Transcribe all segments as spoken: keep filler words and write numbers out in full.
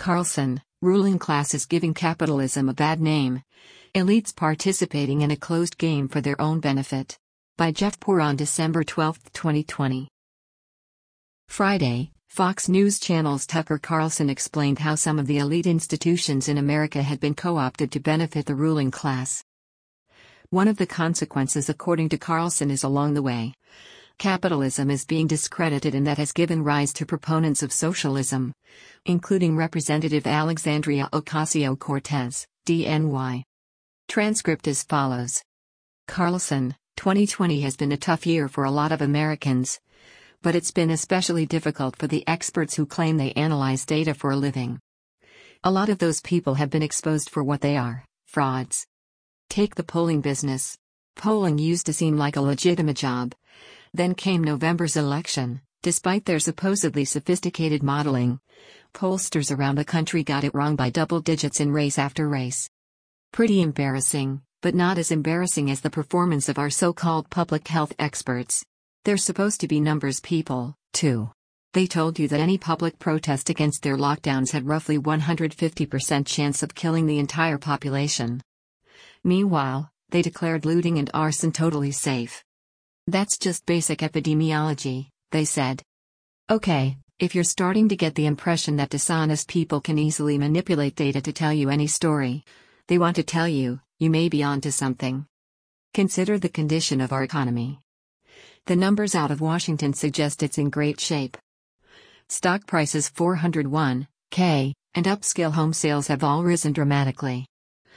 Carlson, ruling class is giving capitalism a bad name. Elites participating in a closed game for their own benefit. By Jeff Poor on December twelfth, twenty twenty. Friday, Fox News Channel's Tucker Carlson explained how some of the elite institutions in America had been co-opted to benefit the ruling class. One of the consequences, according to Carlson, is along the way, capitalism is being discredited, and that has given rise to proponents of socialism, including Representative Alexandria Ocasio-Cortez, D N Y. Transcript as follows. Carlson, twenty twenty has been a tough year for a lot of Americans, but it's been especially difficult for the experts who claim they analyze data for a living. A lot of those people have been exposed for what they are, frauds. Take the polling business. Polling used to seem like a legitimate job. Then came November's election. Despite their supposedly sophisticated modeling, pollsters around the country got it wrong by double digits in race after race. Pretty embarrassing, but not as embarrassing as the performance of our so-called public health experts. They're supposed to be numbers people, too. They told you that any public protest against their lockdowns had roughly one hundred fifty percent chance of killing the entire population. Meanwhile, they declared looting and arson totally safe. That's just basic epidemiology, they said. Okay, if you're starting to get the impression that dishonest people can easily manipulate data to tell you any story they want to tell you, you may be onto something. Consider the condition of our economy. The numbers out of Washington suggest it's in great shape. Stock prices four hundred one K and upscale home sales have all risen dramatically.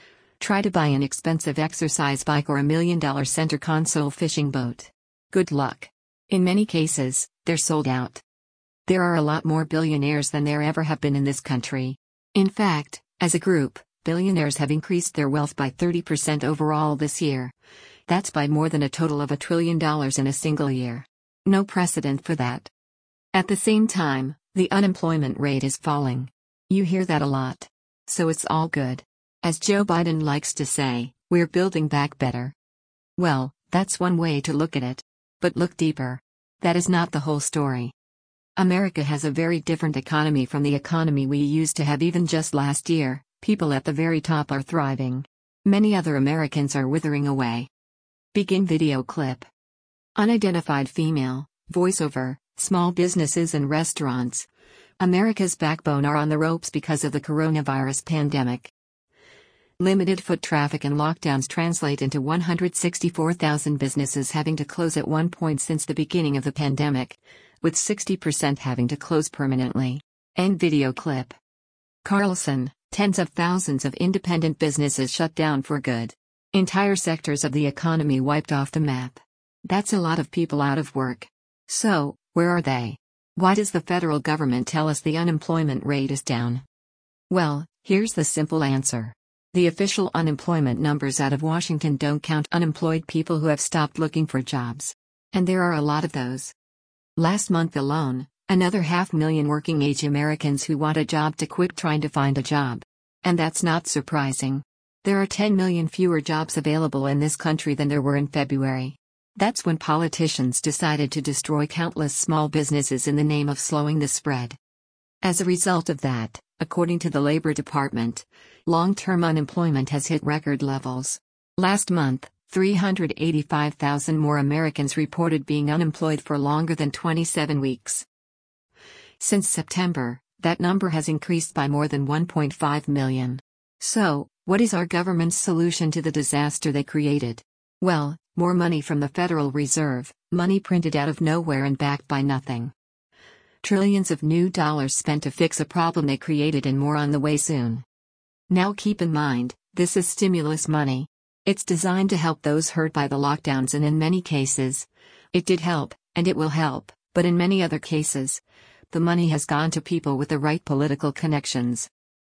Try to buy an expensive exercise bike or a million dollar center console fishing boat. Good luck. In many cases, they're sold out. There are a lot more billionaires than there ever have been in this country. In fact, as a group, billionaires have increased their wealth by thirty percent overall this year. That's by more than a total of a trillion dollars in a single year. No precedent for that. At the same time, the unemployment rate is falling. You hear that a lot. So it's all good. As Joe Biden likes to say, we're building back better. Well, that's one way to look at it. But look deeper. That is not the whole story. America has a very different economy from the economy we used to have even just last year. People at the very top are thriving. Many other Americans are withering away. Begin video clip. Unidentified female, voiceover, small businesses and restaurants. America's backbone are on the ropes because of the coronavirus pandemic. Limited foot traffic and lockdowns translate into one hundred sixty-four thousand businesses having to close at one point since the beginning of the pandemic, with sixty percent having to close permanently. End video clip. Carlson, tens of thousands of independent businesses shut down for good. Entire sectors of the economy wiped off the map. That's a lot of people out of work. So, where are they? Why does the federal government tell us the unemployment rate is down? Well, here's the simple answer. The official unemployment numbers out of Washington don't count unemployed people who have stopped looking for jobs. And there are a lot of those. Last month alone, another half million working-age Americans who want a job to quit trying to find a job. And that's not surprising. There are ten million fewer jobs available in this country than there were in February. That's when politicians decided to destroy countless small businesses in the name of slowing the spread. As a result of that, according to the Labor Department, long-term unemployment has hit record levels. Last month, three hundred eighty-five thousand more Americans reported being unemployed for longer than twenty-seven weeks. Since September, that number has increased by more than one point five million. So, what is our government's solution to the disaster they created? Well, more money from the Federal Reserve, money printed out of nowhere and backed by nothing. Trillions of new dollars spent to fix a problem they created, and more on the way soon. Now keep in mind, this is stimulus money. It's designed to help those hurt by the lockdowns, and in many cases, it did help, and it will help, but in many other cases, the money has gone to people with the right political connections.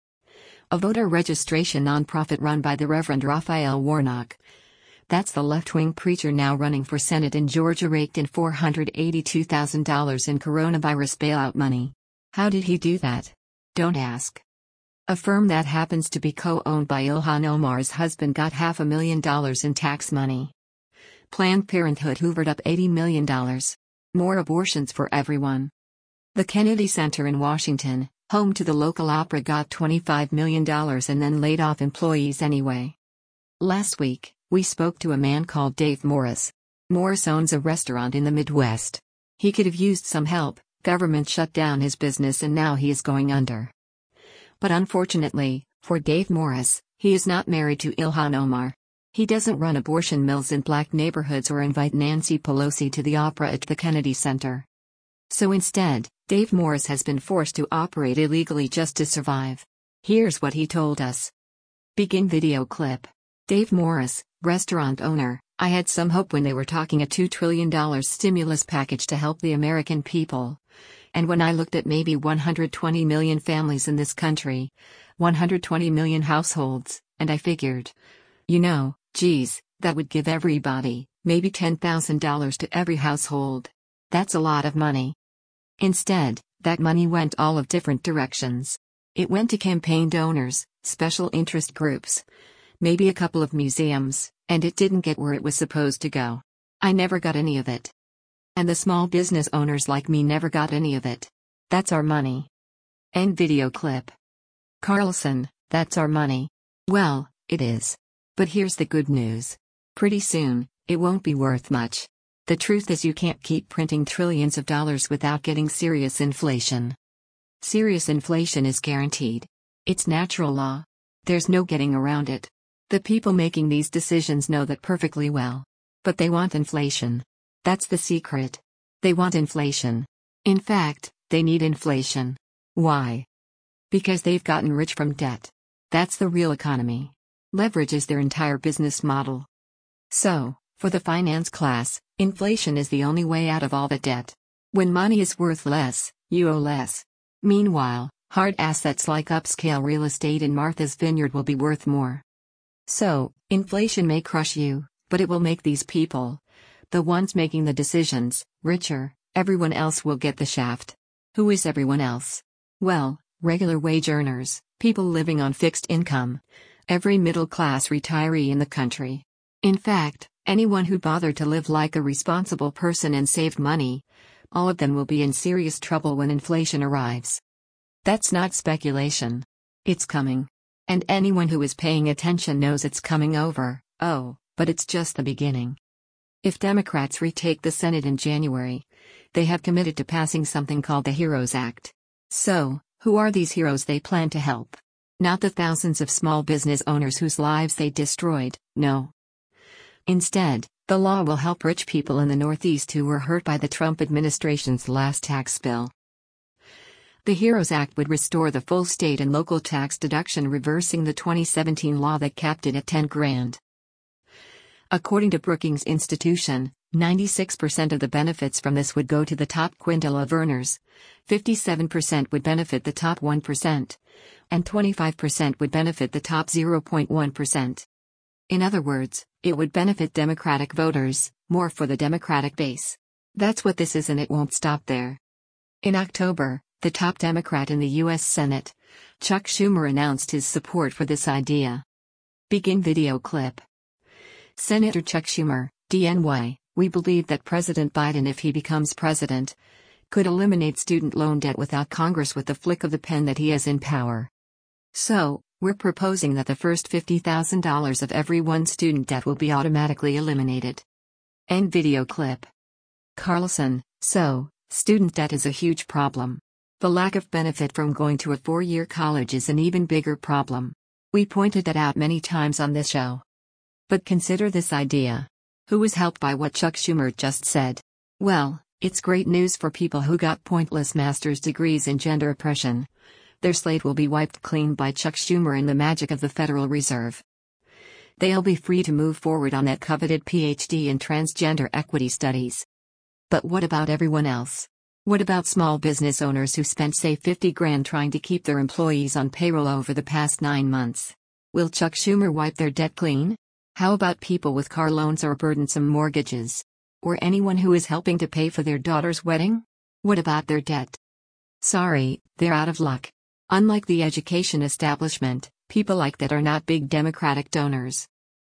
A voter registration nonprofit run by the Reverend Raphael Warnock, that's the left-wing preacher now running for Senate in Georgia, raked in four hundred eighty-two thousand dollars in coronavirus bailout money. How did he do that? Don't ask. A firm that happens to be co-owned by Ilhan Omar's husband got half a million dollars in tax money. Planned Parenthood hoovered up eighty million dollars. More abortions for everyone. The Kennedy Center in Washington, Home to the local opera got twenty-five million dollars and then laid off employees anyway. Last week, we spoke to a man called Dave Morris. Morris owns a restaurant in the Midwest. He could have used some help. Government shut down his business and now he is going under. But unfortunately, for Dave Morris, he is not married to Ilhan Omar. He doesn't run abortion mills in black neighborhoods or invite Nancy Pelosi to the opera at the Kennedy Center. So instead, Dave Morris has been forced to operate illegally just to survive. Here's what he told us. Begin video clip. Dave Morris, restaurant owner, I had some hope when they were talking a two trillion dollars stimulus package to help the American people. And when I looked at maybe one hundred twenty million families in this country, one hundred twenty million households, and I figured, you know, geez, that would give everybody, maybe ten thousand dollars to every household. That's a lot of money. Instead, that money went all of different directions. It went to campaign donors, special interest groups, maybe a couple of museums, and it didn't get where it was supposed to go. I never got any of it. And the small business owners like me never got any of it. That's our money. End video clip. Carlson, that's our money. Well, it is. But here's the good news. Pretty soon, it won't be worth much. The truth is you can't keep printing trillions of dollars without getting serious inflation. Serious inflation is guaranteed. It's natural law. There's no getting around it. The people making these decisions know that perfectly well. But they want inflation. That's the secret. They want inflation. In fact, they need inflation. Why? Because they've gotten rich from debt. That's the real economy. Leverage is their entire business model. So, for the finance class, inflation is the only way out of all the debt. When money is worth less, you owe less. Meanwhile, hard assets like upscale real estate in Martha's Vineyard will be worth more. So, inflation may crush you, but it will make these people, the ones making the decisions, richer. Everyone else will get the shaft. Who is everyone else? Well, regular wage earners, people living on fixed income, every middle-class retiree in the country. In fact, anyone who bothered to live like a responsible person and saved money, all of them will be in serious trouble when inflation arrives. That's not speculation. It's coming. And anyone who is paying attention knows it's coming over. Oh, but it's just the beginning. If Democrats retake the Senate in January, they have committed to passing something called the HEROES Act. So, who are these heroes they plan to help? Not the thousands of small business owners whose lives they destroyed, no. Instead, the law will help rich people in the Northeast who were hurt by the Trump administration's last tax bill. The HEROES Act would restore the full state and local tax deduction, reversing the twenty seventeen law that capped it at ten grand. According to Brookings Institution, ninety-six percent of the benefits from this would go to the top quintile of earners, fifty-seven percent would benefit the top one percent, and twenty-five percent would benefit the top zero point one percent. In other words, it would benefit Democratic voters, more for the Democratic base. That's what this is, and it won't stop there. In October, the top Democrat in the U S Senate, Chuck Schumer, announced his support for this idea. Begin video clip. Senator Chuck Schumer, D N Y, we believe that President Biden, if he becomes president, could eliminate student loan debt without Congress with the flick of the pen that he has in power. So, we're proposing that the first fifty thousand dollars of every one student debt will be automatically eliminated. End video clip. Carlson, so, student debt is a huge problem. The lack of benefit from going to a four-year college is an even bigger problem. We pointed that out many times on this show. But consider this idea. Who was helped by what Chuck Schumer just said? Well, it's great news for people who got pointless master's degrees in gender oppression. Their slate will be wiped clean by Chuck Schumer and the magic of the Federal Reserve. They'll be free to move forward on that coveted P H D in transgender equity studies. But what about everyone else? What about small business owners who spent, say, fifty grand trying to keep their employees on payroll over the past nine months? Will Chuck Schumer wipe their debt clean? How about people with car loans or burdensome mortgages? Or anyone who is helping to pay for their daughter's wedding? What about their debt? Sorry, they're out of luck. Unlike the education establishment, people like that are not big Democratic donors.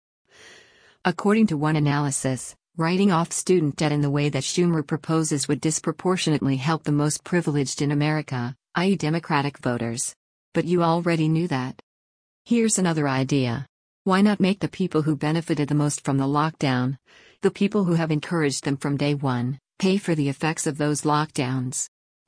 According to one analysis, writing off student debt in the way that Schumer proposes would disproportionately help the most privileged in America, that is Democratic voters. But you already knew that. Here's another idea. Why not make the people who benefited the most from the lockdown, the people who have encouraged them from day one, pay for the effects of those lockdowns?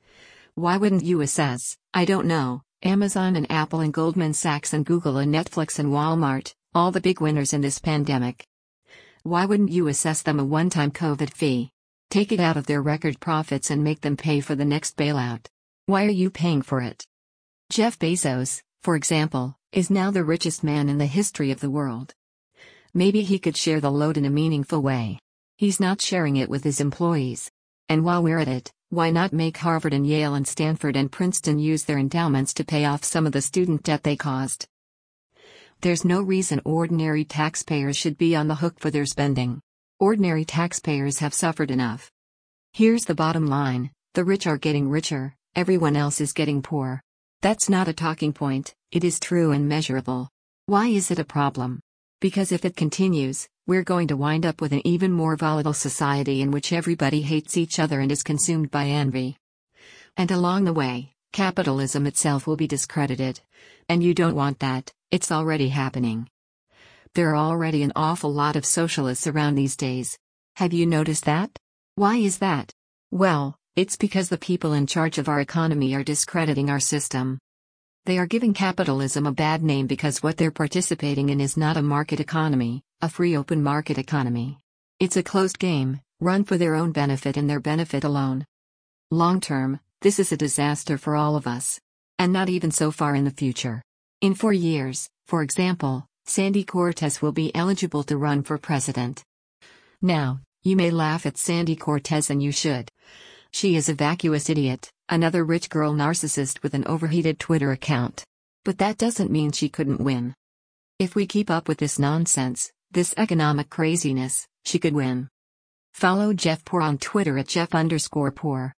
Why wouldn't you assess, I don't know, Amazon and Apple and Goldman Sachs and Google and Netflix and Walmart, all the big winners in this pandemic? Why wouldn't you assess them a one-time COVID fee? Take it out of their record profits and make them pay for the next bailout. Why are you paying for it? Jeff Bezos, for example, is now the richest man in the history of the world. Maybe he could share the load in a meaningful way. He's not sharing it with his employees. And while we're at it, why not make Harvard and Yale and Stanford and Princeton use their endowments to pay off some of the student debt they caused? There's no reason ordinary taxpayers should be on the hook for their spending. Ordinary taxpayers have suffered enough. Here's the bottom line: the rich are getting richer, everyone else is getting poor. That's not a talking point, it is true and measurable. Why is it a problem? Because if it continues, we're going to wind up with an even more volatile society in which everybody hates each other and is consumed by envy. And along the way, capitalism itself will be discredited. And you don't want that, it's already happening. There are already an awful lot of socialists around these days. Have you noticed that? Why is that? Well, it's because the people in charge of our economy are discrediting our system. They are giving capitalism a bad name because what they're participating in is not a market economy, a free open market economy. It's a closed game, run for their own benefit and their benefit alone. Long term, this is a disaster for all of us. And not even so far in the future. In four years, for example, Sandy Cortez will be eligible to run for president. Now, you may laugh at Sandy Cortez, and you should. She is a vacuous idiot, another rich girl narcissist with an overheated Twitter account. But that doesn't mean she couldn't win. If we keep up with this nonsense, this economic craziness, she could win. Follow Jeff Poor on Twitter at Jeff underscore Poor.